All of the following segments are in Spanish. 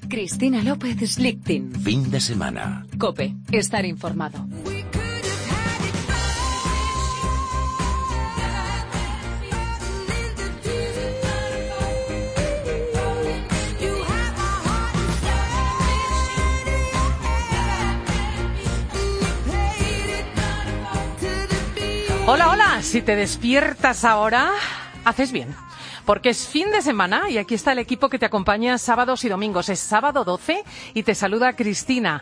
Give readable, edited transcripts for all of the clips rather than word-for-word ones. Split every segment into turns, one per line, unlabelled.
Cristina López Slichting.
Fin de semana.
COPE. Estar informado.
Hola, hola. Si te despiertas ahora, haces bien. Porque es fin de semana y aquí está el equipo que te acompaña sábados y domingos. Es sábado 12 y te saluda Cristina.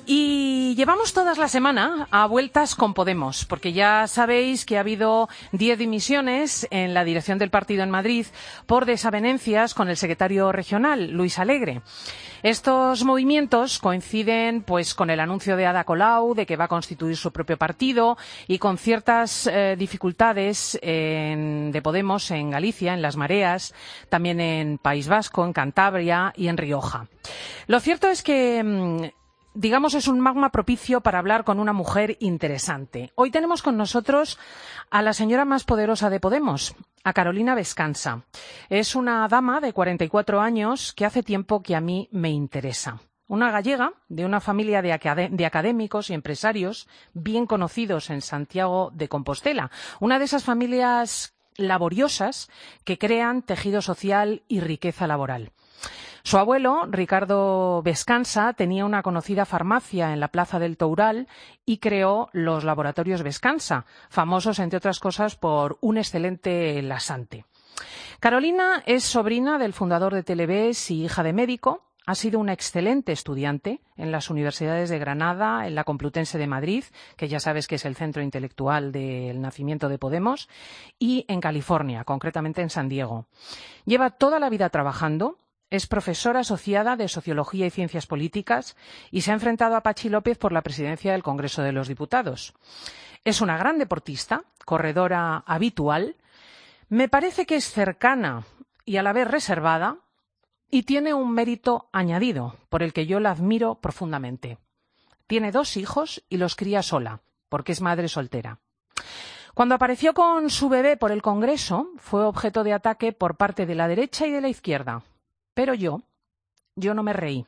Y llevamos toda la semana a vueltas con Podemos, porque ya sabéis que ha habido 10 dimisiones en la dirección del partido en Madrid por desavenencias con el secretario regional, Luis Alegre. Estos movimientos coinciden pues con el anuncio de Ada Colau de que va a constituir su propio partido y con ciertas dificultades de Podemos en Galicia, en Las Mareas, también en País Vasco, en Cantabria y en Rioja. Lo cierto es que digamos, es un magma propicio para hablar con una mujer interesante. Hoy tenemos con nosotros a la señora más poderosa de Podemos, a Carolina Vescansa. Es una dama de 44 años que hace tiempo que a mí me interesa. Una gallega de una familia de académicos y empresarios bien conocidos en Santiago de Compostela. Una de esas familias laboriosas que crean tejido social y riqueza laboral. Su abuelo, Ricardo Vescansa, tenía una conocida farmacia en la Plaza del Toural y creó los laboratorios Vescansa, famosos, entre otras cosas, por un excelente lasante. Carolina es sobrina del fundador de Televes y hija de médico. Ha sido una excelente estudiante en las universidades de Granada, en la Complutense de Madrid, que ya sabes que es el centro intelectual del nacimiento de Podemos, y en California, concretamente en San Diego. Lleva toda la vida trabajando. Es profesora asociada de Sociología y Ciencias Políticas y se ha enfrentado a Patxi López por la presidencia del Congreso de los Diputados. Es una gran deportista, corredora habitual. Me parece que es cercana y a la vez reservada y tiene un mérito añadido por el que yo la admiro profundamente. Tiene 2 hijos y los cría sola, porque es madre soltera. Cuando apareció con su bebé por el Congreso, fue objeto de ataque por parte de la derecha y de la izquierda. Pero yo no me reí.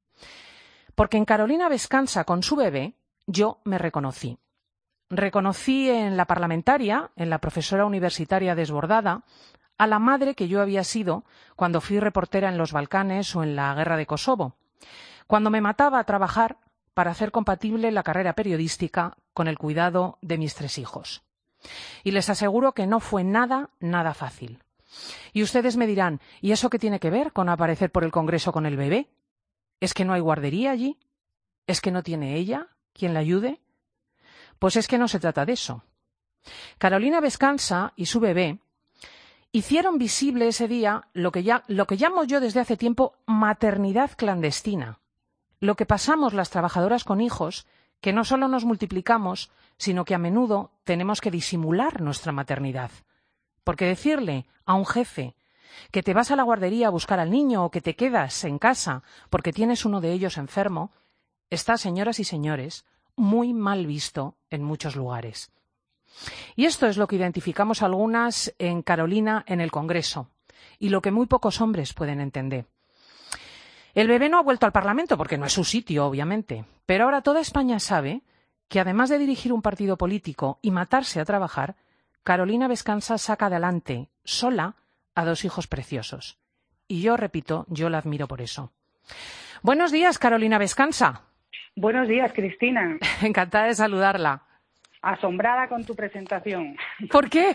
Porque en Carolina Vescansa, con su bebé, yo me reconocí. Reconocí en la parlamentaria, en la profesora universitaria desbordada, a la madre que yo había sido cuando fui reportera en los Balcanes o en la guerra de Kosovo, cuando me mataba a trabajar para hacer compatible la carrera periodística con el cuidado de mis 3 hijos. Y les aseguro que no fue nada fácil. Y ustedes me dirán, ¿y eso qué tiene que ver con aparecer por el Congreso con el bebé? ¿Es que no hay guardería allí? ¿Es que no tiene ella quien la ayude? Pues es que no se trata de eso. Carolina Vescansa y su bebé hicieron visible ese día lo que llamo yo desde hace tiempo maternidad clandestina. Lo que pasamos las trabajadoras con hijos, que no solo nos multiplicamos, sino que a menudo tenemos que disimular nuestra maternidad. Porque decirle a un jefe que te vas a la guardería a buscar al niño o que te quedas en casa porque tienes uno de ellos enfermo, está, señoras y señores, muy mal visto en muchos lugares. Y esto es lo que identificamos algunas en Carolina en el Congreso y lo que muy pocos hombres pueden entender. El bebé no ha vuelto al Parlamento porque no es su sitio, obviamente, pero ahora toda España sabe que además de dirigir un partido político y matarse a trabajar, Carolina Vescansa saca adelante, sola, a 2 hijos preciosos. Y yo, repito, yo la admiro por eso. Buenos días, Carolina Vescansa.
Buenos días, Cristina.
Encantada de saludarla.
Asombrada con tu presentación.
¿Por qué?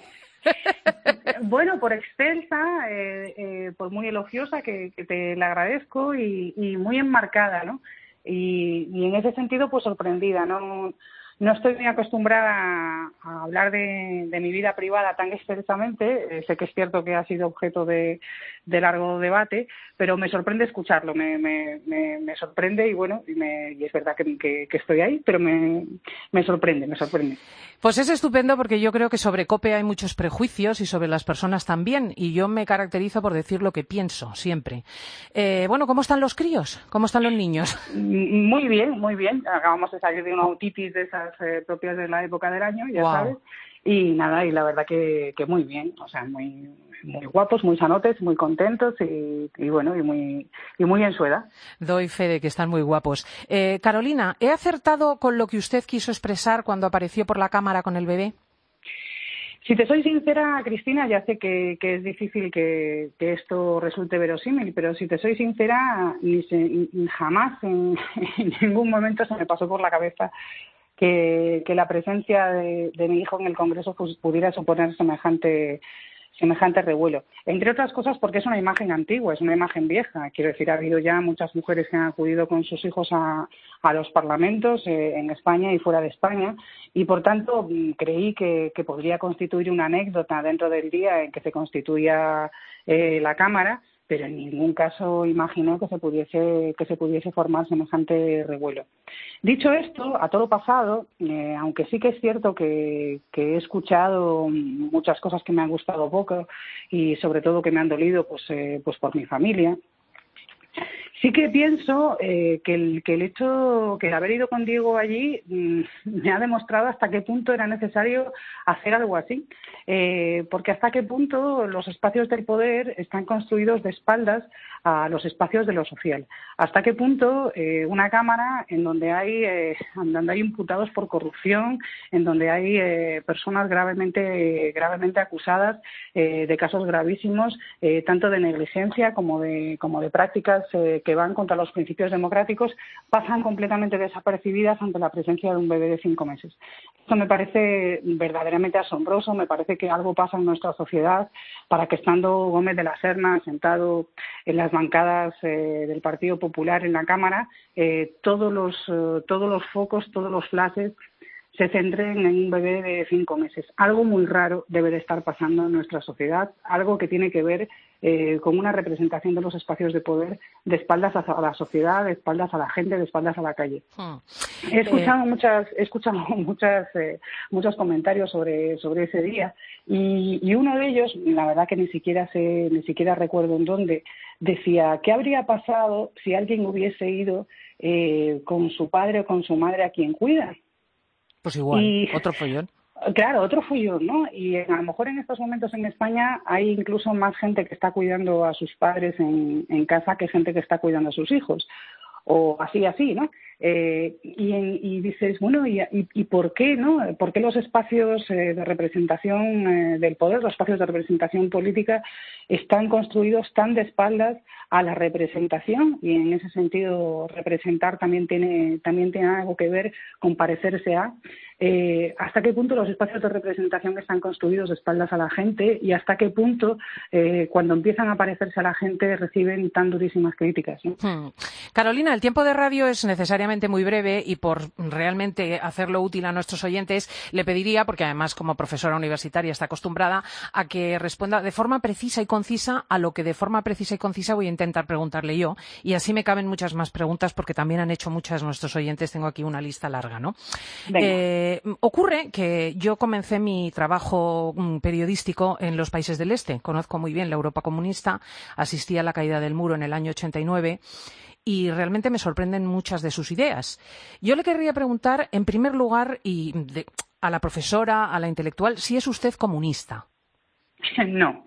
Bueno, por extensa, por muy elogiosa, que te la agradezco, y muy enmarcada, ¿no? Y en ese sentido, pues sorprendida, ¿no? No estoy muy acostumbrada a hablar de mi vida privada tan extensamente. Sé que es cierto que ha sido objeto de largo debate, pero me sorprende escucharlo, me sorprende y bueno, y es verdad que estoy ahí, pero me sorprende.
Pues es estupendo porque yo creo que sobre COPE hay muchos prejuicios y sobre las personas también, y yo me caracterizo por decir lo que pienso siempre. Bueno, ¿cómo están los críos? ¿Cómo están los niños?
Muy bien, muy bien. Acabamos de salir de una otitis de esas propias de la época del año, ya sabes. Y nada, y la verdad que muy bien, o sea, muy guapos, muy sanotes, muy contentos y bueno, y muy muy en su edad.
Doy fe de que están muy guapos. Carolina, ¿he acertado con lo que usted quiso expresar cuando apareció por la cámara con el bebé?
Si te soy sincera, Cristina, ya sé que es difícil que esto resulte verosímil, pero si te soy sincera, jamás en ningún momento se me pasó por la cabeza que la presencia de mi hijo en el Congreso pues, pudiera suponer semejante revuelo. Entre otras cosas porque es una imagen antigua, es una imagen vieja. Quiero decir, ha habido ya muchas mujeres que han acudido con sus hijos a los parlamentos en España y fuera de España y, por tanto, creí que podría constituir una anécdota dentro del día en que se constituya la Cámara, pero en ningún caso imaginé que se pudiese formar semejante revuelo. Dicho esto, a todo pasado, aunque sí que es cierto que he escuchado muchas cosas que me han gustado poco y sobre todo que me han dolido pues por mi familia, sí que pienso que el hecho que el haber ido con Diego allí me ha demostrado hasta qué punto era necesario hacer algo así, porque hasta qué punto los espacios del poder están construidos de espaldas a los espacios de lo social. Hasta qué punto una Cámara en donde hay imputados por corrupción, en donde hay personas gravemente acusadas de casos gravísimos, tanto de negligencia como de prácticas que van contra los principios democráticos, pasan completamente desapercibidas ante la presencia de un bebé de 5 meses. Esto me parece verdaderamente asombroso, me parece que algo pasa en nuestra sociedad para que, estando Gómez de la Serna sentado en las bancadas del Partido Popular en la Cámara, todos los focos, todos los flashes se centren en un bebé de 5 meses. Algo muy raro debe de estar pasando en nuestra sociedad, algo que tiene que ver con una representación de los espacios de poder de espaldas a la sociedad, de espaldas a la gente, de espaldas a la calle. He escuchado muchos comentarios sobre ese día y uno de ellos, la verdad que ni siquiera recuerdo en dónde, decía ¿qué habría pasado si alguien hubiese ido con su padre o con su madre a quien cuida?
Pues igual, otro follón.
Claro, otro follón, ¿no? Y a lo mejor en estos momentos en España hay incluso más gente que está cuidando a sus padres en casa que gente que está cuidando a sus hijos. O así, ¿no? Y dices, bueno, ¿y por qué, no? ¿Por qué los espacios de representación del poder, los espacios de representación política, están construidos tan de espaldas a la representación? Y en ese sentido, representar también tiene algo que ver con parecerse a. ¿Hasta qué punto los espacios de representación están construidos de espaldas a la gente? Y hasta qué punto, cuando empiezan a parecerse a la gente, reciben tan durísimas críticas, ¿no?
Carolina, el tiempo de radio es necesariamente muy breve y por realmente hacerlo útil a nuestros oyentes le pediría, porque además como profesora universitaria está acostumbrada, a que responda de forma precisa y concisa a lo que de forma precisa y concisa voy a intentar preguntarle yo, y así me caben muchas más preguntas porque también han hecho muchas nuestros oyentes, tengo aquí una lista larga, ¿no? Ocurre que yo comencé mi trabajo periodístico en los países del Este, conozco muy bien la Europa comunista, asistí a la caída del muro en el año 89 y realmente me sorprenden muchas de sus ideas. Yo le querría preguntar, en primer lugar, a la profesora, a la intelectual, si es usted comunista.
No.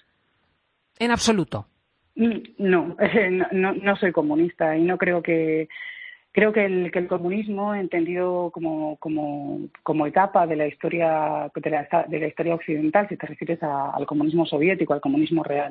En absoluto.
No soy comunista y no creo que el comunismo, entendido como etapa de la historia occidental, si te refieres al comunismo soviético, al comunismo real,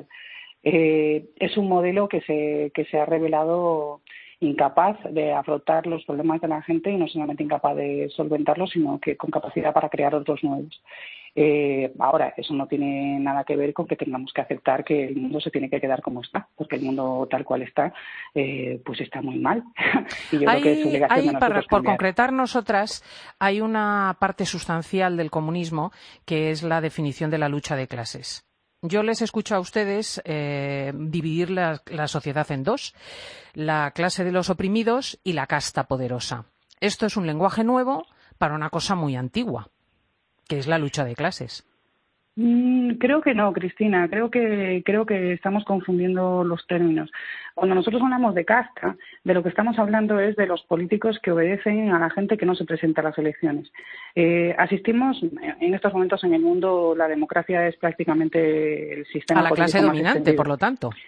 es un modelo que se ha revelado incapaz de afrontar los problemas de la gente y no solamente incapaz de solventarlos, sino que con capacidad para crear otros nuevos. Ahora, eso no tiene nada que ver con que tengamos que aceptar que el mundo se tiene que quedar como está, porque el mundo tal cual está, pues está muy mal. Y yo creo que es obligación de nosotros
por concretar nosotras, hay una parte sustancial del comunismo que es la definición de la lucha de clases. Yo les escucho a ustedes dividir la sociedad en dos, la clase de los oprimidos y la casta poderosa. Esto es un lenguaje nuevo para una cosa muy antigua, que es la lucha de clases.
Creo que no, Cristina. Creo que estamos confundiendo los términos. Cuando nosotros hablamos de casta, de lo que estamos hablando es de los políticos que obedecen a la gente que no se presenta a las elecciones. Asistimos en estos momentos en el mundo, la democracia es prácticamente el sistema
a la
político
clase
más
dominante,
extendido.
por lo tanto.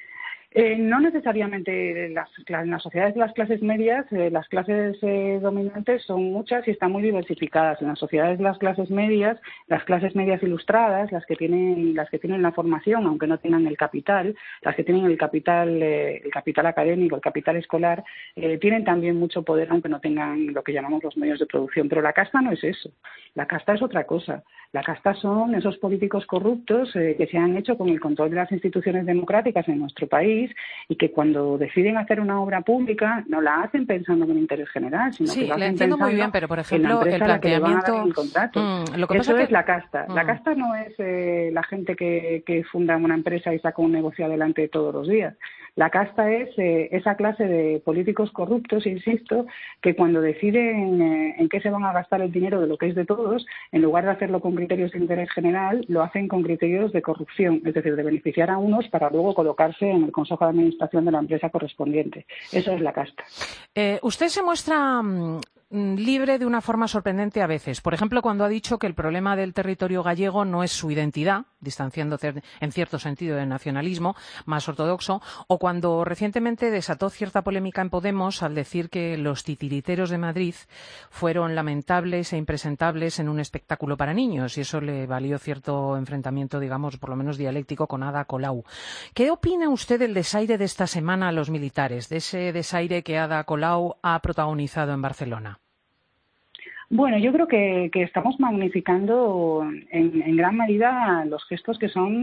No necesariamente en las sociedades de las clases medias, las clases dominantes son muchas y están muy diversificadas. En las sociedades de las clases medias ilustradas, las que tienen la formación, aunque no tengan el capital, las que tienen el capital académico, el capital escolar, tienen también mucho poder, aunque no tengan lo que llamamos los medios de producción. Pero la casta no es eso. La casta es otra cosa. La casta son esos políticos corruptos que se han hecho con el control de las instituciones democráticas en nuestro país y que cuando deciden hacer una obra pública no la hacen pensando en el interés general, sino que lo hacen
entiendo
pensando
muy bien, pero por
en la
ejemplo, el
empresa a la que le van a dar
planteamiento.
el contrato.
Lo que
Eso
pasa
es la casta. La casta no es la gente que funda una empresa y saca un negocio adelante todos los días. La casta es esa clase de políticos corruptos, insisto, que cuando deciden en qué se van a gastar el dinero de lo que es de todos, en lugar de hacerlo con criterios de interés general, lo hacen con criterios de corrupción, es decir, de beneficiar a unos para luego colocarse en el consejo de administración de la empresa correspondiente. Eso es la casta.
Usted se muestra libre de una forma sorprendente a veces. Por ejemplo, cuando ha dicho que el problema del territorio gallego no es su identidad, distanciándose en cierto sentido del nacionalismo más ortodoxo, o cuando recientemente desató cierta polémica en Podemos al decir que los titiriteros de Madrid fueron lamentables e impresentables en un espectáculo para niños, y eso le valió cierto enfrentamiento, digamos, por lo menos dialéctico, con Ada Colau. ¿Qué opina usted del desaire de esta semana a los militares, de ese desaire que Ada Colau ha protagonizado en Barcelona?
Bueno, yo creo que estamos magnificando en gran medida los gestos que son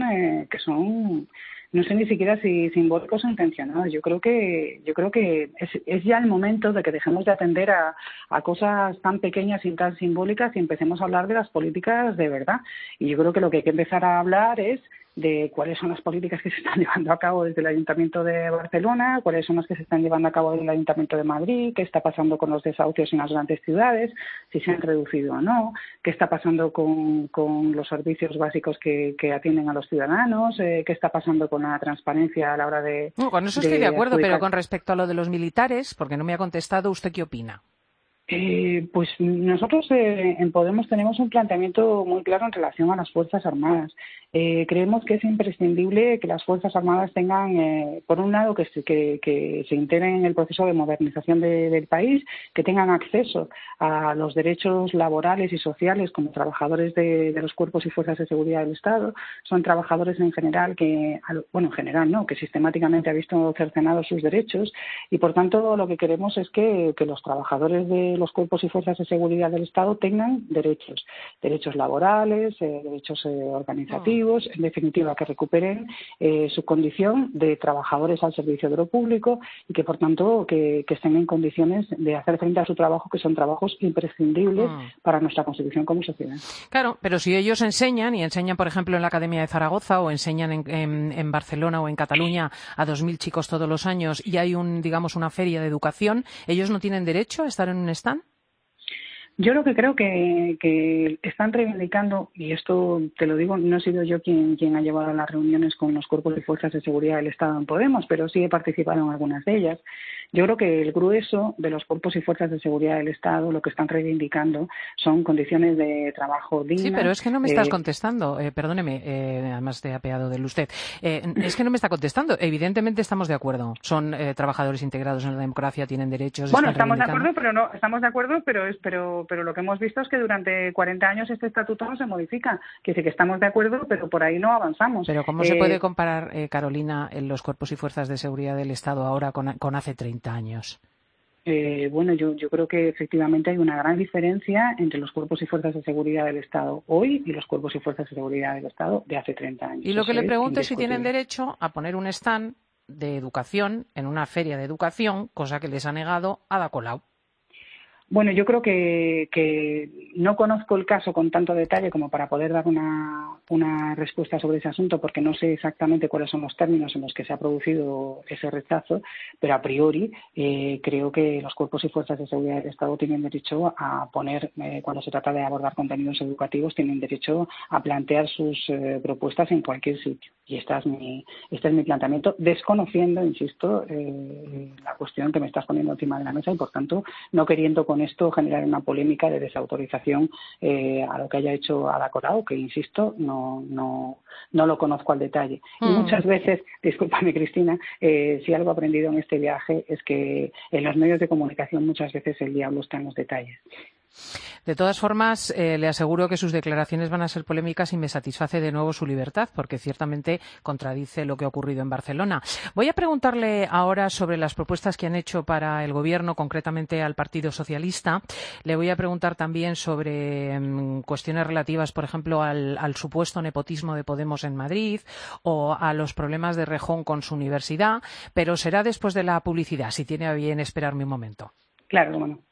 no sé ni siquiera si simbólicos o intencionados. Yo creo que es ya el momento de que dejemos de atender a cosas tan pequeñas y tan simbólicas y empecemos a hablar de las políticas de verdad. Y yo creo que lo que hay que empezar a hablar es de cuáles son las políticas que se están llevando a cabo desde el Ayuntamiento de Barcelona, cuáles son las que se están llevando a cabo desde el Ayuntamiento de Madrid, qué está pasando con los desahucios en las grandes ciudades, si se han reducido o no, qué está pasando con los servicios básicos que atienden a los ciudadanos, qué está pasando con la transparencia a la hora de...
Con eso estoy de acuerdo, pero con respecto a lo de los militares, porque no me ha contestado, ¿usted qué opina?
Pues nosotros en Podemos tenemos un planteamiento muy claro en relación a las Fuerzas Armadas. Creemos que es imprescindible que las Fuerzas Armadas tengan, por un lado, que se integren en el proceso de modernización del país, que tengan acceso a los derechos laborales y sociales como trabajadores de los cuerpos y fuerzas de seguridad del Estado. Son trabajadores en general que sistemáticamente ha visto cercenados sus derechos y, por tanto, lo que queremos es que los trabajadores de los cuerpos y fuerzas de seguridad del Estado tengan derechos laborales, derechos organizativos, en definitiva, que recuperen su condición de trabajadores al servicio de lo público y que, por tanto, que estén en condiciones de hacer frente a su trabajo, que son trabajos imprescindibles para nuestra constitución como sociedad.
Claro, pero si ellos enseñan, por ejemplo, en la Academia de Zaragoza o enseñan en Barcelona o en Cataluña a 2.000 chicos todos los años y hay una feria de educación, ¿ellos no tienen derecho a estar en un stand?
Yo lo que creo que están reivindicando, y esto te lo digo, no he sido yo quien ha llevado las reuniones con los cuerpos y fuerzas de seguridad del Estado en Podemos, pero sí he participado en algunas de ellas. Yo creo que el grueso de los cuerpos y fuerzas de seguridad del Estado lo que están reivindicando son condiciones de trabajo dignas.
Sí, pero es que no me estás contestando. Perdóneme, además te ha apeado de usted. Es que no me está contestando. Evidentemente estamos de acuerdo. Son trabajadores integrados en la democracia, tienen derechos.
Bueno, estamos de acuerdo, pero lo que hemos visto es que durante 40 años este estatuto no se modifica. Que sí que estamos de acuerdo, pero por ahí no avanzamos.
Pero ¿cómo se puede comparar, Carolina, los cuerpos y fuerzas de seguridad del Estado ahora con hace 30 años?
Bueno, yo creo que efectivamente hay una gran diferencia entre los cuerpos y fuerzas de seguridad del Estado hoy y los cuerpos y fuerzas de seguridad del Estado de hace 30 años.
Y lo que le pregunto es si tienen derecho a poner un stand de educación en una feria de educación, cosa que les ha negado Ada Colau.
Bueno, yo creo que no conozco el caso con tanto detalle como para poder dar una respuesta sobre ese asunto, porque no sé exactamente cuáles son los términos en los que se ha producido ese rechazo, pero a priori creo que los cuerpos y fuerzas de seguridad del Estado tienen derecho a poner, cuando se trata de abordar contenidos educativos, tienen derecho a plantear sus propuestas en cualquier sitio. este es mi planteamiento, desconociendo, insisto, la cuestión que me estás poniendo encima de la mesa y, por tanto, no queriendo con esto generar una polémica de desautorización a lo que haya hecho Ada Colau, que, insisto, no lo conozco al detalle. Y muchas veces, discúlpame, Cristina, si algo he aprendido en este viaje es que en los medios de comunicación muchas veces el diablo está en los detalles.
De todas formas, le aseguro que sus declaraciones van a ser polémicas y me satisface de nuevo su libertad, porque ciertamente contradice lo que ha ocurrido en Barcelona. Voy a preguntarle ahora sobre las propuestas que han hecho para el Gobierno, concretamente al Partido Socialista. Le voy a preguntar también sobre cuestiones relativas, por ejemplo, al supuesto nepotismo de Podemos en Madrid o a los problemas de Rejón con su universidad, pero será después de la publicidad, si tiene a bien esperarme un momento.
Claro, cómo no.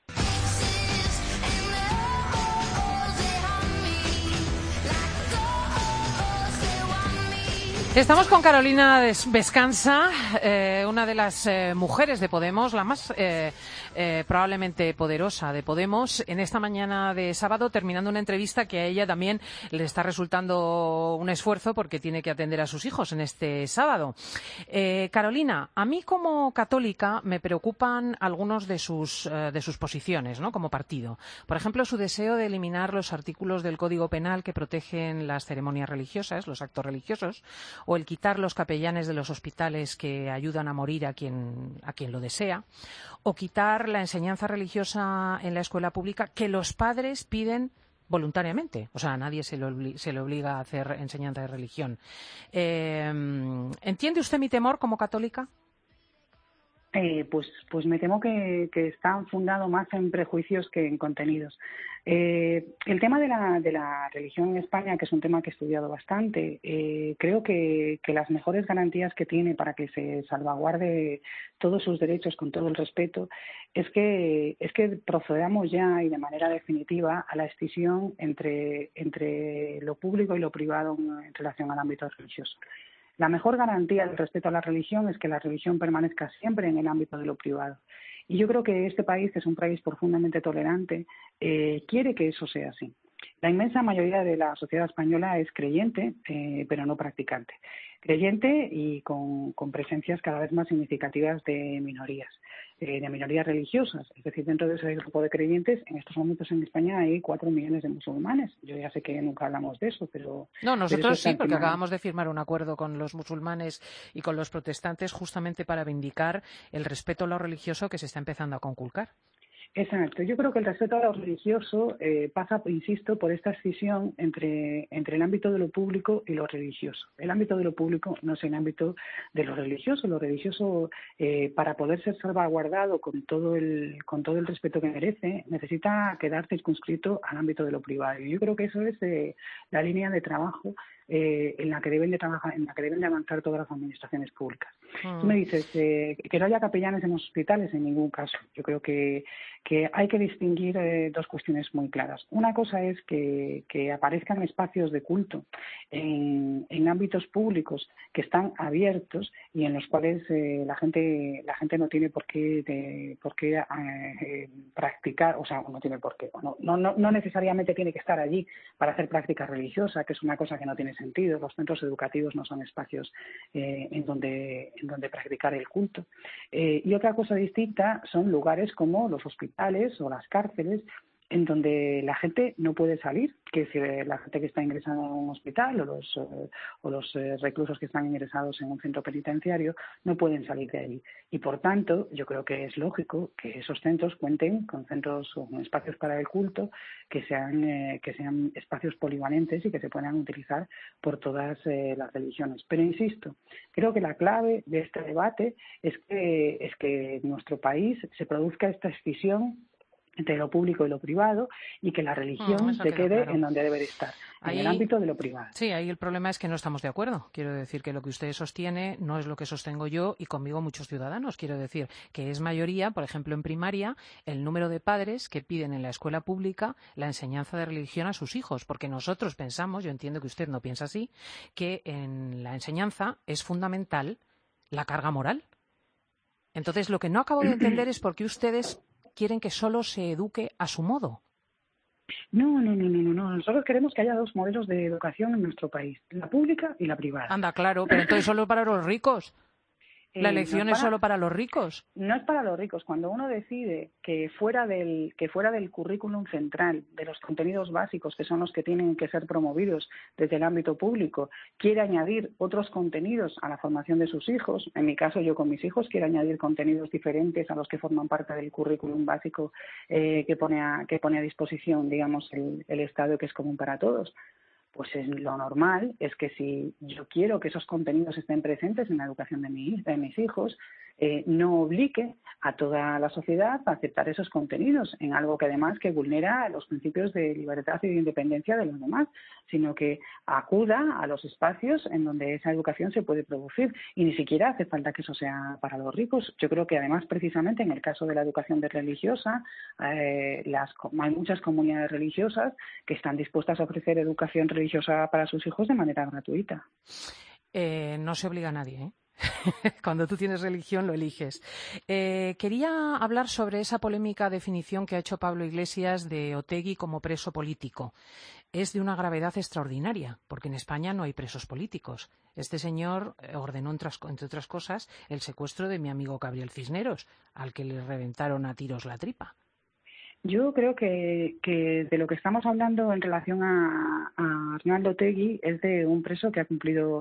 Estamos con Carolina Vescanza, una de las mujeres de Podemos, la más probablemente poderosa de Podemos, en esta mañana de sábado, terminando una entrevista que a ella también le está resultando un esfuerzo porque tiene que atender a sus hijos en este sábado. Carolina, a mí como católica me preocupan algunos de sus posiciones, ¿no?, como partido. Por ejemplo, su deseo de eliminar los artículos del Código Penal que protegen las ceremonias religiosas, los actos religiosos, o el quitar los capellanes de los hospitales que ayudan a morir a quien lo desea, o quitar la enseñanza religiosa en la escuela pública que los padres piden voluntariamente. O sea, a nadie se le obliga a hacer enseñanza de religión. ¿Entiende usted mi temor como católica?
Pues me temo que está fundado más en prejuicios que en contenidos. El tema de la religión en España, que es un tema que he estudiado bastante, creo que las mejores garantías que tiene para que se salvaguarde todos sus derechos con todo el respeto es que procedamos ya y de manera definitiva a la escisión entre lo público y lo privado en relación al ámbito religioso. La mejor garantía del respeto a la religión es que la religión permanezca siempre en el ámbito de lo privado. Y yo creo que este país, que es un país profundamente tolerante, quiere que eso sea así. La inmensa mayoría de la sociedad española es creyente, pero no practicante. Creyente y con presencias cada vez más significativas de minorías religiosas. Es decir, dentro de ese grupo de creyentes, en estos momentos en España hay 4 millones de musulmanes. Yo ya sé que nunca hablamos de eso, pero...
No, nosotros sí, porque
final...
acabamos de firmar un acuerdo con los musulmanes y con los protestantes justamente para vindicar el respeto a lo religioso que se está empezando a conculcar.
Exacto. Yo creo que el respeto a lo religioso pasa, insisto, por esta escisión entre el ámbito de lo público y lo religioso. El ámbito de lo público no es el ámbito de lo religioso. Lo religioso, para poder ser salvaguardado con todo el respeto que merece, necesita quedar circunscrito al ámbito de lo privado. Y yo creo que eso es la línea de trabajo en la que deben de trabajar, en la que deben de avanzar todas las administraciones públicas. Tú me dices que no haya capellanes en los hospitales, en ningún caso. Yo creo que hay que distinguir dos cuestiones muy claras. Una cosa es que aparezcan espacios de culto en ámbitos públicos que están abiertos y en los cuales la gente no tiene por qué practicar, o sea, no tiene por qué, no necesariamente tiene que estar allí para hacer práctica religiosa, que es una cosa que no tiene sentido. Los centros educativos no son espacios en donde practicar el culto. Y otra cosa distinta son lugares como los hospitales o las cárceles, en donde la gente no puede salir, que si la gente que está ingresada en un hospital o los reclusos que están ingresados en un centro penitenciario no pueden salir de ahí. Y por tanto, yo creo que es lógico que esos centros cuenten con centros o con espacios para el culto que sean espacios polivalentes y que se puedan utilizar por todas las religiones. Pero insisto, creo que la clave de este debate es que en nuestro país se produzca esta escisión entre lo público y lo privado y que la religión se quede claro en donde debe de estar, en el ámbito de lo privado.
Sí, ahí el problema es que no estamos de acuerdo. Quiero decir que lo que usted sostiene no es lo que sostengo yo y conmigo muchos ciudadanos. Quiero decir que es mayoría, por ejemplo, en primaria, el número de padres que piden en la escuela pública la enseñanza de religión a sus hijos, porque nosotros pensamos, yo entiendo que usted no piensa así, que en la enseñanza es fundamental la carga moral. Entonces, lo que no acabo de entender es por qué ustedes quieren que solo se eduque a su modo.
No. Nosotros queremos que haya dos modelos de educación en nuestro país, la pública y la privada.
Anda, claro, pero entonces solo para los ricos. ¿La elección es solo para los ricos?
No es para los ricos. Cuando uno decide que fuera del currículum central, de los contenidos básicos, que son los que tienen que ser promovidos desde el ámbito público, quiere añadir otros contenidos a la formación de sus hijos, en mi caso yo con mis hijos quiero añadir contenidos diferentes a los que forman parte del currículum básico que pone a disposición, digamos, el Estado, que es común para todos. Pues lo normal es que si yo quiero que esos contenidos estén presentes en la educación de mis hijos, no obligue a toda la sociedad a aceptar esos contenidos en algo que además que vulnera los principios de libertad y de independencia de los demás, sino que acuda a los espacios en donde esa educación se puede producir y ni siquiera hace falta que eso sea para los ricos. Yo creo que además precisamente en el caso de la educación religiosa hay muchas comunidades religiosas que están dispuestas a ofrecer educación religiosa para sus hijos de manera gratuita.
No se obliga a nadie, ¿eh? Cuando tú tienes religión lo eliges. Quería hablar sobre esa polémica definición que ha hecho Pablo Iglesias de Otegi como preso político. Es de una gravedad extraordinaria, porque en España no hay presos políticos. Este señor ordenó, entre otras cosas, el secuestro de mi amigo Gabriel Cisneros, al que le reventaron a tiros la tripa.
Yo creo que de lo que estamos hablando en relación a Arnaldo Otegi es de un preso que ha cumplido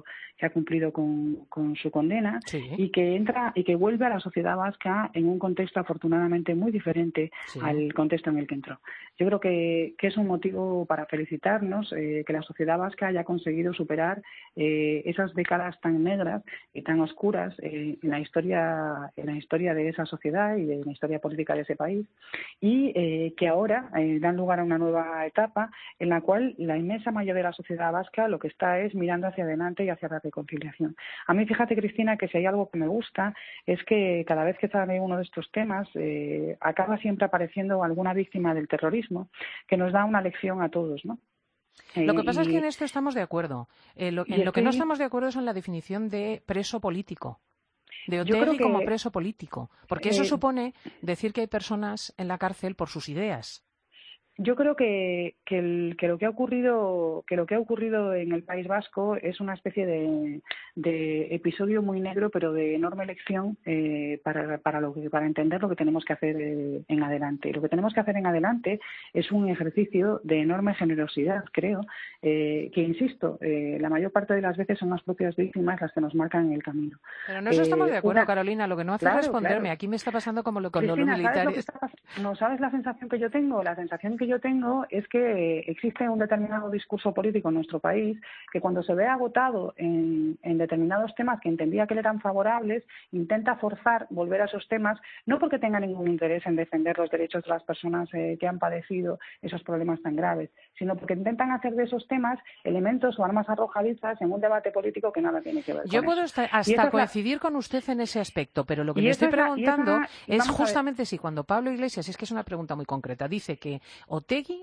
con su condena, sí, y que vuelve a la sociedad vasca en un contexto afortunadamente muy diferente, sí, al contexto en el que entró. Yo creo que es un motivo para felicitarnos que la sociedad vasca haya conseguido superar esas décadas tan negras y tan oscuras en la historia de esa sociedad y de la historia política de ese país, y que ahora dan lugar a una nueva etapa en la cual la inmensa mayoría de la sociedad vasca lo que está es mirando hacia adelante y hacia la reconciliación. A mí, fíjate, Cristina, que si hay algo que me gusta es que cada vez que sale uno de estos temas acaba siempre apareciendo alguna víctima del terrorismo que nos da una lección a todos, ¿no?
Lo que pasa es que en esto estamos de acuerdo. En lo que no estamos de acuerdo es en la definición de preso político. De Otegi como preso político, porque eso supone decir que hay personas en la cárcel por sus ideas.
Yo creo que lo que ha ocurrido en el País Vasco es una especie de episodio muy negro, pero de enorme lección para entender lo que tenemos que hacer en adelante. Lo que tenemos que hacer en adelante es un ejercicio de enorme generosidad, creo, que insisto, la mayor parte de las veces son las propias víctimas las que nos marcan el camino.
Pero no estamos de acuerdo, Carolina. Lo que no hace es responderme. Claro. Aquí me está pasando como lo con
Cristina,
los militares.
¿Sabes la sensación que yo tengo? La sensación que yo tengo es que existe un determinado discurso político en nuestro país que cuando se ve agotado en determinados temas que entendía que le eran favorables, intenta forzar volver a esos temas, no porque tenga ningún interés en defender los derechos de las personas que han padecido esos problemas tan graves, sino porque intentan hacer de esos temas elementos o armas arrojadizas en un debate político que nada tiene que ver con eso.
Yo puedo hasta coincidir con usted en ese aspecto, pero lo que me estoy preguntando es justamente si cuando Pablo Iglesias, es que es una pregunta muy concreta, dice que Otegi,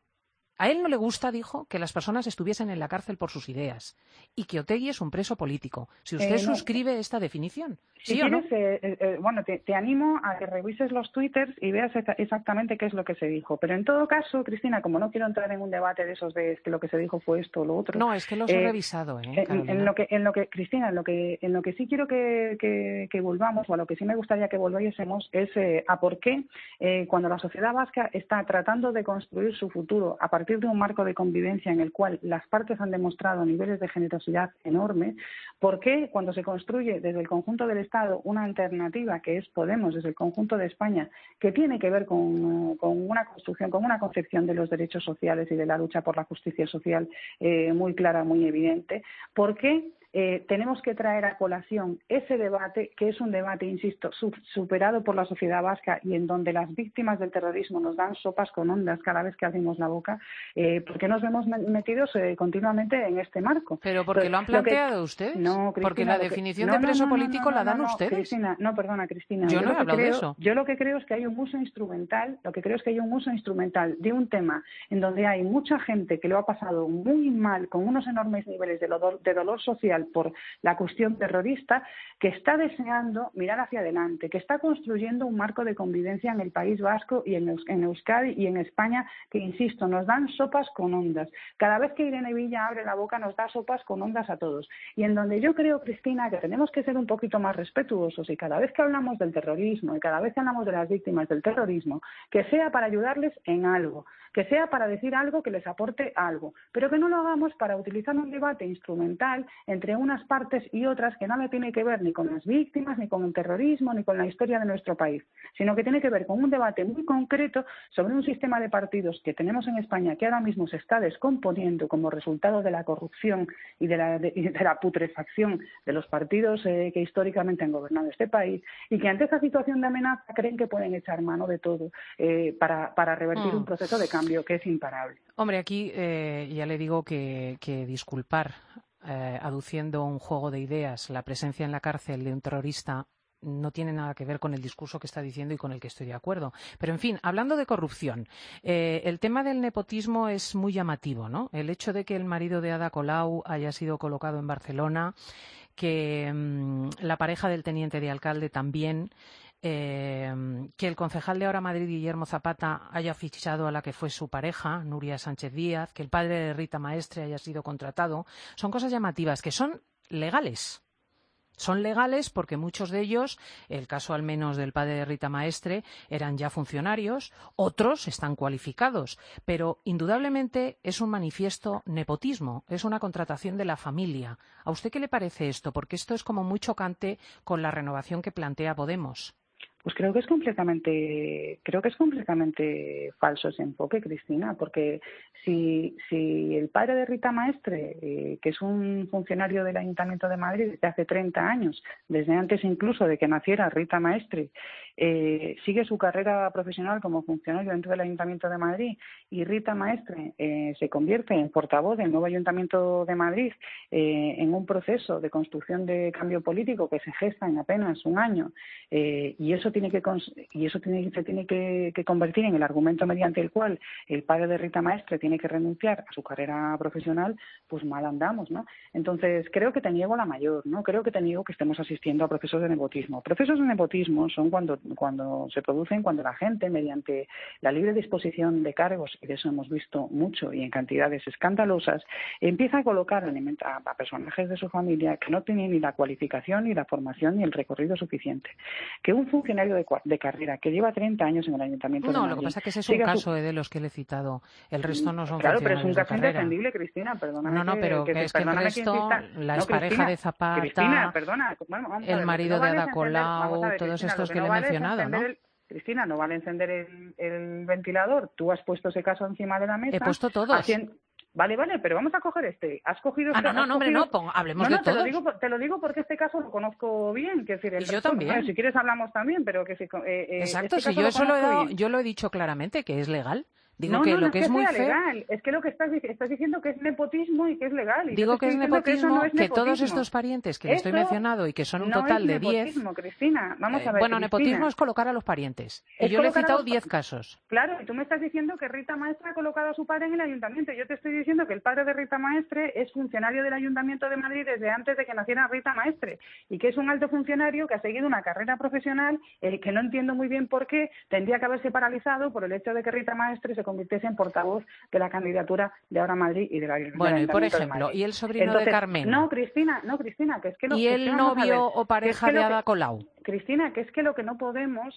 a él no le gusta, dijo, que las personas estuviesen en la cárcel por sus ideas y que Otegi es un preso político. Si usted suscribe esta definición, ¿sí
si
o no?
Bueno, te animo a que revises los twitters y veas exactamente qué es lo que se dijo. Pero en todo caso, Cristina, como no quiero entrar en un debate de esos de que lo que se dijo fue esto o lo otro.
No, es que los he revisado,
Cristina, en lo que sí quiero que volvamos, o a lo que sí me gustaría que volviésemos, es a por qué cuando la sociedad vasca está tratando de construir su futuro a partir de un marco de convivencia en el cual las partes han demostrado niveles de generosidad enormes, ¿por qué cuando se construye desde el conjunto del Estado una alternativa que es Podemos desde el conjunto de España, que tiene que ver con una construcción, con una concepción de los derechos sociales y de la lucha por la justicia social muy clara, muy evidente? ¿Por qué tenemos que traer a colación ese debate, que es un debate, insisto, superado por la sociedad vasca y en donde las víctimas del terrorismo nos dan sopas con ondas cada vez que abrimos la boca? ¿Por qué nos vemos metidos continuamente en este marco?
¿Pero porque lo han planteado ustedes?
No, Cristina,
porque la definición de preso político la dan ustedes.
Cristina, perdona, Cristina.
Yo no he hablado de eso.
Yo lo que creo es que hay un uso instrumental, de un tema en donde hay mucha gente que lo ha pasado muy mal, con unos enormes niveles de dolor social judicial por la cuestión terrorista, que está deseando mirar hacia adelante, que está construyendo un marco de convivencia en el País Vasco y en Euskadi y en España, que, insisto, nos dan sopas con ondas. Cada vez que Irene Villa abre la boca nos da sopas con ondas a todos. Y en donde yo creo, Cristina, que tenemos que ser un poquito más respetuosos, y cada vez que hablamos del terrorismo y cada vez que hablamos de las víctimas del terrorismo, que sea para ayudarles en algo, que sea para decir algo que les aporte algo, pero que no lo hagamos para utilizar un debate instrumental entre unas partes y otras que nada tiene que ver ni con las víctimas, ni con el terrorismo, ni con la historia de nuestro país, sino que tiene que ver con un debate muy concreto sobre un sistema de partidos que tenemos en España que ahora mismo se está descomponiendo como resultado de la corrupción y de la putrefacción de los partidos que históricamente han gobernado este país, y que ante esta situación de amenaza creen que pueden echar mano de todo para revertir un proceso de cambio que es imparable.
Hombre, aquí ya le digo que disculpar aduciendo un juego de ideas la presencia en la cárcel de un terrorista no tiene nada que ver con el discurso que está diciendo y con el que estoy de acuerdo. Pero, en fin, hablando de corrupción, el tema del nepotismo es muy llamativo, ¿no? El hecho de que el marido de Ada Colau haya sido colocado en Barcelona, que la pareja del teniente de alcalde también, que el concejal de Ahora Madrid, Guillermo Zapata, haya fichado a la que fue su pareja, Nuria Sánchez Díaz, que el padre de Rita Maestre haya sido contratado, son cosas llamativas que son legales. Son legales porque muchos de ellos, el caso al menos del padre de Rita Maestre, eran ya funcionarios, otros están cualificados, pero indudablemente es un manifiesto nepotismo, es una contratación de la familia. ¿A usted qué le parece esto? Porque esto es como muy chocante con la renovación que plantea Podemos.
Pues creo que es completamente falso ese enfoque, Cristina, porque si el padre de Rita Maestre, que es un funcionario del Ayuntamiento de Madrid desde hace 30 años, desde antes incluso de que naciera Rita Maestre, sigue su carrera profesional como funcionario dentro del Ayuntamiento de Madrid, y Rita Maestre se convierte en portavoz del nuevo Ayuntamiento de Madrid en un proceso de construcción de cambio político que se gesta en apenas un año, y eso se tiene que convertir en el argumento mediante el cual el padre de Rita Maestre tiene que renunciar a su carrera profesional, pues mal andamos, ¿no? Entonces, creo que te niego la mayor, ¿no? Creo que te niego que estemos asistiendo a procesos de nepotismo. Procesos de nepotismo son cuando se producen, cuando la gente, mediante la libre disposición de cargos, y de eso hemos visto mucho y en cantidades escandalosas, empieza a colocar a personajes de su familia que no tienen ni la cualificación, ni la formación, ni el recorrido suficiente. Que un funcionario de carrera que lleva 30 años en el Ayuntamiento de Madrid...
No, lo que pasa es que ese es un caso de los que le he citado. El resto no son
Claro, pero es un
funcionarios
caso
de carrera.
indefendible, Cristina, perdóname.
No, pero es que el resto, la expareja de Zapata,
Cristina, perdona, vamos
el marido de Ada Colau, todos estos que le he mencionado, ¿no?
Cristina, no vale encender el ventilador. Tú has puesto ese caso encima de la mesa.
He puesto todos.
Vale, pero vamos a coger este. Has cogido este.
Hablemos de todos.
Te lo digo porque este caso lo conozco bien. Que decir,
yo también.
Si quieres hablamos también, pero que si.
Exacto,
este
si yo lo he dicho claramente, que es legal. Digo
no,
que
no,
lo
no
que
es
muy
legal. Es que lo que estás diciendo que es nepotismo y que es legal. Y
digo que es nepotismo, que
nepotismo.
Todos estos parientes que le estoy mencionando y que son un total de 10.
Cristina, vamos a ver.
Bueno,
Cristina,
nepotismo es colocar a los parientes. Y yo le he citado 10 casos.
Claro, y tú me estás diciendo que Rita Maestre ha colocado a su padre en el ayuntamiento. Yo te estoy diciendo que el padre de Rita Maestre es funcionario del Ayuntamiento de Madrid desde antes de que naciera Rita Maestre, y que es un alto funcionario que ha seguido una carrera profesional que no entiendo muy bien por qué tendría que haberse paralizado por el hecho de que Rita Maestre se convirtiese en portavoz de la candidatura de Ahora Madrid y de la
Bueno, y por ejemplo, y el sobrino de Carmen.
No, Cristina, que es que
y el novio o pareja de Ada Colau.
Cristina, que es que lo que no podemos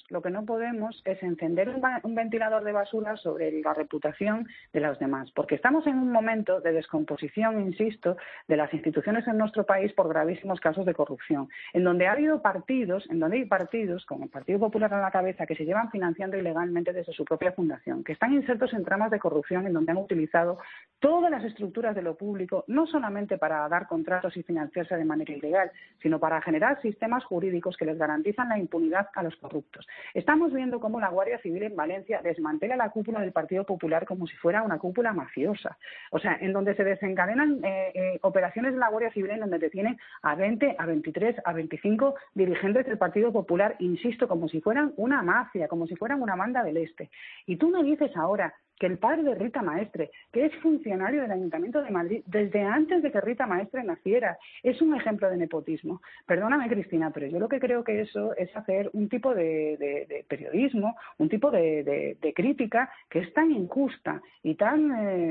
es encender un ventilador de basura sobre la reputación de los demás, porque estamos en un momento de descomposición, insisto, de las instituciones en nuestro país por gravísimos casos de corrupción, en donde hay partidos con el Partido Popular a la cabeza que se llevan financiando ilegalmente desde su propia fundación, que están insertos en tramas de corrupción en donde han utilizado todas las estructuras de lo público, no solamente para dar contratos y financiarse de manera ilegal, sino para generar sistemas jurídicos que les garantizan la impunidad a los corruptos. Estamos viendo cómo la Guardia Civil en Valencia desmantela la cúpula del Partido Popular como si fuera una cúpula mafiosa. O sea, en donde se desencadenan operaciones de la Guardia Civil en donde detienen a 20, a 23, a 25 dirigentes del Partido Popular, insisto, como si fueran una mafia, como si fueran una banda del este. Y tú me dices ahora Ahora, que el padre de Rita Maestre, que es funcionario del Ayuntamiento de Madrid desde antes de que Rita Maestre naciera, es un ejemplo de nepotismo. Perdóname, Cristina, pero yo lo que creo que eso es hacer un tipo de periodismo, un tipo de crítica que es tan injusta y tan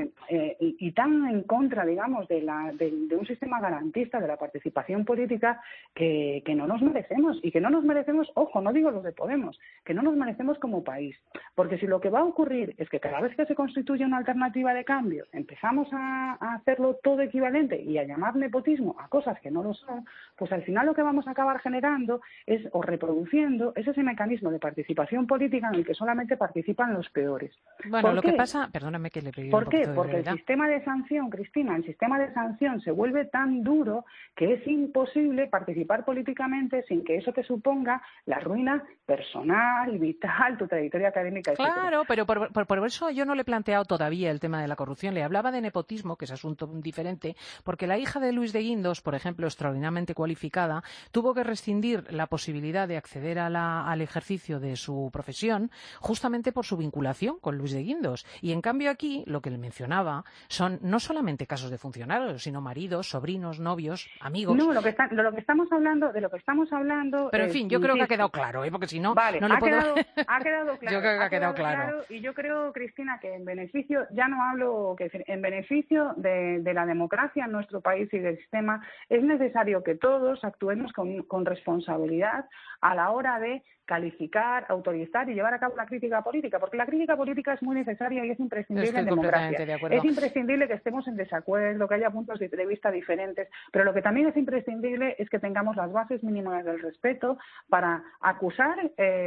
en contra, digamos, de un sistema garantista de la participación política que no nos merecemos, y que no nos merecemos, ojo, no digo los de Podemos, que no nos merecemos como país. Porque si lo que va a ocurrir es que cada vez que se constituye una alternativa de cambio empezamos a hacerlo todo equivalente y a llamar nepotismo a cosas que no lo son, pues al final lo que vamos a acabar generando o reproduciendo es ese mecanismo de participación política en el que solamente participan los peores.
Bueno, lo que pasa, perdóname que le pedí un poquito de
Porque el sistema de sanción, Cristina, el sistema de sanción se vuelve tan duro que es imposible participar políticamente sin que eso te suponga la ruina personal, vital, tu trayectoria académica, etc.
Claro, pero por eso yo no le he planteado todavía el tema de la corrupción. Le hablaba de nepotismo, que es asunto diferente, porque la hija de Luis de Guindos, por ejemplo, extraordinariamente cualificada, tuvo que rescindir la posibilidad de acceder al ejercicio de su profesión justamente por su vinculación con Luis de Guindos. Y en cambio aquí, lo que le mencionaba son no solamente casos de funcionarios, sino maridos, sobrinos, novios, amigos.
No, de lo que estamos hablando.
Pero en fin, yo creo que ha quedado claro, porque si no,
vale,
no le puedo.
Ha quedado claro.
Yo creo que ha quedado claro.
Y yo creo, Cristina, que en beneficio, ya no hablo, en beneficio de la democracia en nuestro país y del sistema, es necesario que todos actuemos con responsabilidad a la hora de calificar, autorizar y llevar a cabo la crítica política, porque la crítica política es muy necesaria y es imprescindible en democracia. Es imprescindible que estemos en desacuerdo, que haya puntos de vista diferentes, pero lo que también es imprescindible es que tengamos las bases mínimas del respeto para acusar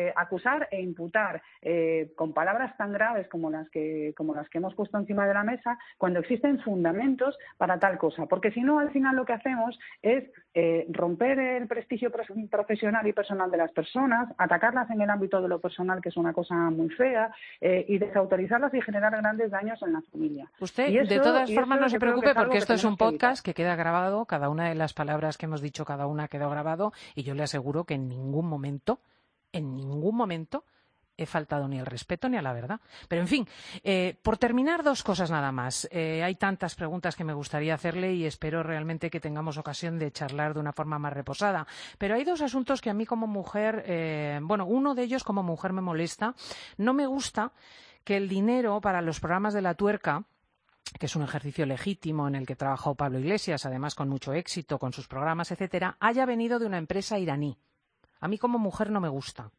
e imputar con palabras tan graves como las que hemos puesto encima de la mesa, cuando existen fundamentos para tal cosa, porque si no, al final lo que hacemos es romper el prestigio profesional y personal de las personas, atacarlas en el ámbito de lo personal, que es una cosa muy fea, y desautorizarlas y generar grandes daños en la familia.
Usted, de todas formas, no se preocupe, porque esto es un podcast que queda grabado, cada una de las palabras que hemos dicho, cada una ha quedado grabado, y yo le aseguro que en ningún momento he faltado ni al respeto ni a la verdad. Pero, en fin, por terminar, dos cosas nada más. Hay tantas preguntas que me gustaría hacerle y espero realmente que tengamos ocasión de charlar de una forma más reposada. Pero hay dos asuntos que a mí como mujer, uno de ellos como mujer me molesta. No me gusta que el dinero para los programas de La Tuerca, que es un ejercicio legítimo en el que trabajó Pablo Iglesias, además con mucho éxito, con sus programas, etcétera, haya venido de una empresa iraní. A mí como mujer no me gusta.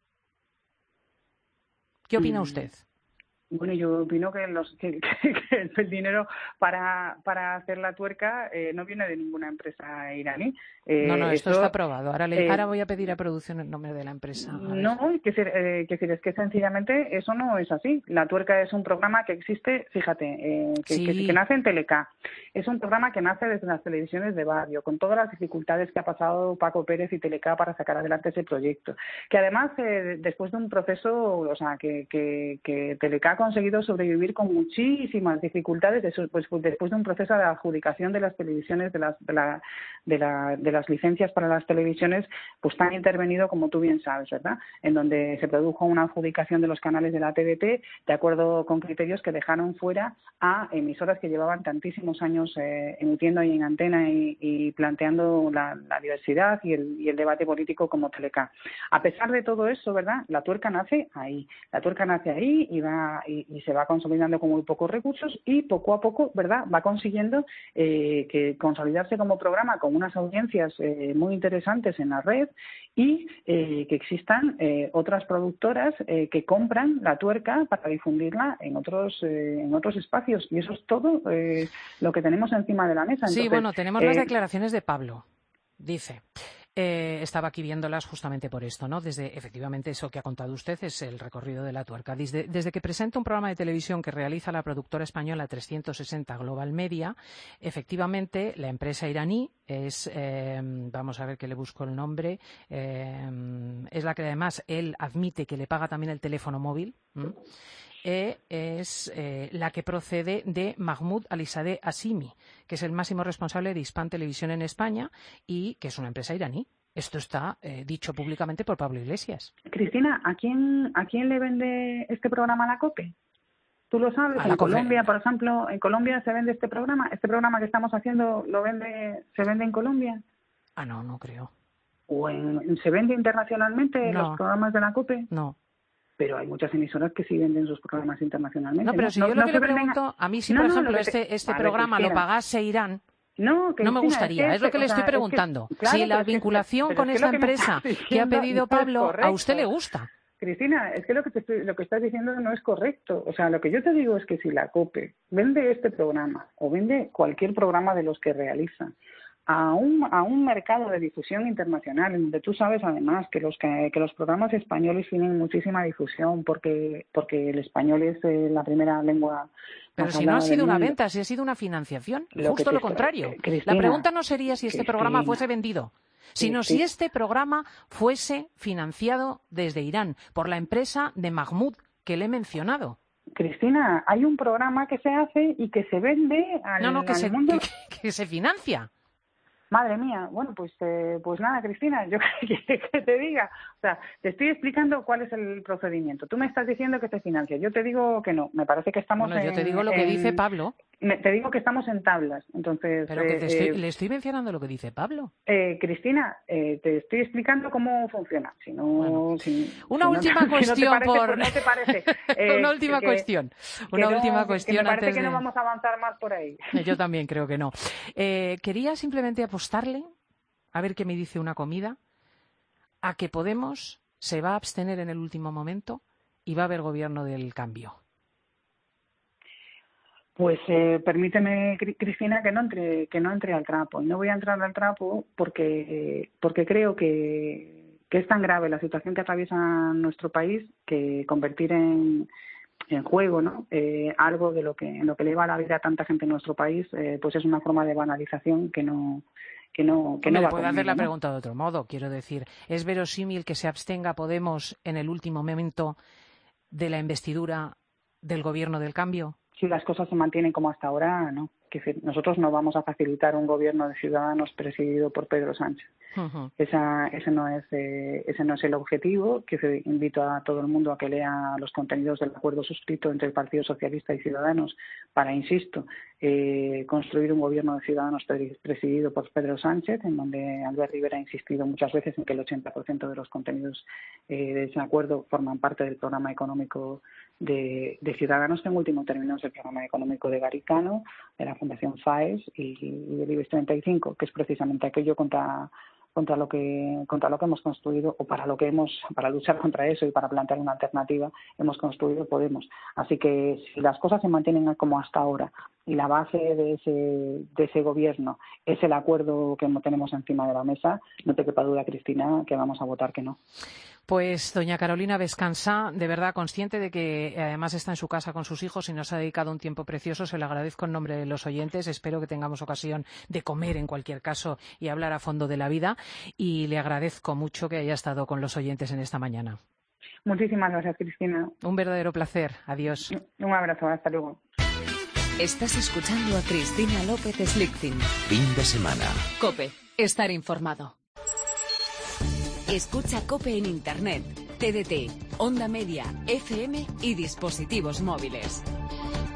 ¿Qué opina usted?
Bueno, yo opino que el dinero para hacer La Tuerca no viene de ninguna empresa iraní.
No, esto está aprobado. Ahora voy a pedir a producción el nombre de la empresa.
No, es que sencillamente eso no es así. La Tuerca es un programa que existe, fíjate, que nace en Telecá. Es un programa que nace desde las televisiones de barrio, con todas las dificultades que ha pasado Paco Pérez y Telecá para sacar adelante ese proyecto. Que además, después de un proceso, o sea, que Telecá ha conseguido sobrevivir con muchísimas dificultades después de un proceso de adjudicación de las televisiones, de las licencias para las televisiones, pues tan intervenido como tú bien sabes, ¿verdad? En donde se produjo una adjudicación de los canales de la TDT de acuerdo con criterios que dejaron fuera a emisoras que llevaban tantísimos años emitiendo ahí en antena y planteando la diversidad y el debate político como Telecá. A pesar de todo eso, ¿verdad? La Tuerca nace ahí. La Tuerca nace ahí y se va consolidando con muy pocos recursos y poco a poco, ¿verdad?, va consiguiendo que consolidarse como programa con unas audiencias muy interesantes en la red y que existan otras productoras que compran La Tuerca para difundirla en otros espacios, y eso es todo lo que tenemos encima de la mesa.
Sí,
entonces,
tenemos las declaraciones de Pablo. Dice, estaba aquí viéndolas justamente por esto, ¿no? Efectivamente, eso que ha contado usted es el recorrido de La Tuerca. Desde que presenta un programa de televisión que realiza la productora española 360 Global Media, efectivamente, la empresa iraní es, vamos a ver que le busco el nombre, es la que además él admite que le paga también el teléfono móvil. Es la que procede de Mahmoud Alizadeh Hashimi, que es el máximo responsable de Hispan Televisión en España y que es una empresa iraní. Esto está dicho públicamente por Pablo Iglesias.
Cristina, ¿a quién le vende este programa la COPE? Tú lo sabes,
A la
en Colombia, por ejemplo, en Colombia se vende este programa que estamos haciendo, se vende en Colombia.
Ah, no creo.
¿O se vende internacionalmente
No.
los programas de la COPE?
No.
Pero hay muchas emisoras que sí venden sus programas internacionalmente.
No, pero si yo lo que le pregunto, a mí si, por ejemplo, este programa lo pagase Irán, no me gustaría. Es lo que le estoy preguntando. Si la vinculación con esta empresa que ha pedido Pablo, a usted le gusta.
Cristina, es que lo que estás diciendo no es correcto. O sea, lo que yo te digo es que si la COPE vende este programa o vende cualquier programa de los que realiza a un mercado de difusión internacional, en donde tú sabes además que los programas españoles tienen muchísima difusión porque el español es la primera lengua.
Pero si no ha sido una venta, si ha sido una financiación, justo lo contrario.
Cristina,
la pregunta no sería si este programa fuese vendido, sino si este programa fuese financiado desde Irán por la empresa de Mahmoud que le he mencionado.
Cristina, hay un programa que se hace y que se vende al mundo.
Que se financia.
Madre mía, bueno, pues nada, Cristina, yo que te diga, o sea, te estoy explicando cuál es el procedimiento. Tú me estás diciendo que se financia, yo te digo que no, me parece que estamos
yo te digo lo que dice Pablo.
Te digo que estamos en tablas, entonces...
Pero que le estoy mencionando lo que dice Pablo.
Cristina, te estoy explicando cómo funciona.
Una última cuestión. Una última cuestión.
Me parece que no vamos a avanzar más por ahí.
Yo también creo que no. Quería simplemente apostarle, a ver qué me dice una comida, a que Podemos se va a abstener en el último momento y va a haber gobierno del cambio.
Pues permíteme, Cristina, que no entre al trapo. Y no voy a entrar al trapo porque creo que es tan grave la situación que atraviesa nuestro país que convertir en juego, ¿no? Algo de en lo que le va la vida a tanta gente en nuestro país, pues es una forma de banalización que no va
puedo
a
hacer la pregunta de otro modo. Quiero decir, ¿es verosímil que se abstenga Podemos en el último momento de la investidura del gobierno del cambio?
Si las cosas se mantienen como hasta ahora, no. Que nosotros no vamos a facilitar un gobierno de Ciudadanos presidido por Pedro Sánchez. Uh-huh. Ese no es el objetivo. Que invito a todo el mundo a que lea los contenidos del acuerdo suscrito entre el Partido Socialista y Ciudadanos para, insisto, construir un gobierno de Ciudadanos presidido por Pedro Sánchez, en donde Albert Rivera ha insistido muchas veces en que el 80% de los contenidos de ese acuerdo forman parte del programa económico de Ciudadanos, que en último término es el programa económico de Garicano, de la Fundación FAES y del IBEX 35, que es precisamente aquello contra lo que hemos construido, o para luchar contra eso y para plantear una alternativa hemos construido Podemos. Así que si las cosas se mantienen como hasta ahora y la base de ese gobierno es el acuerdo que tenemos encima de la mesa, no te quepa duda, Cristina, que vamos a votar que no.
Pues doña Carolina Vescansa, de verdad consciente de que además está en su casa con sus hijos y nos ha dedicado un tiempo precioso, se lo agradezco en nombre de los oyentes. Espero que tengamos ocasión de comer en cualquier caso y hablar a fondo de la vida, y le agradezco mucho que haya estado con los oyentes en esta mañana.
Muchísimas gracias, Cristina.
Un verdadero placer. Adiós.
Un abrazo. Hasta luego.
Estás escuchando a Cristina López Slichting.
Fin de semana.
COPE. Estar informado. Escucha COPE en Internet, TDT, Onda Media, FM y dispositivos móviles.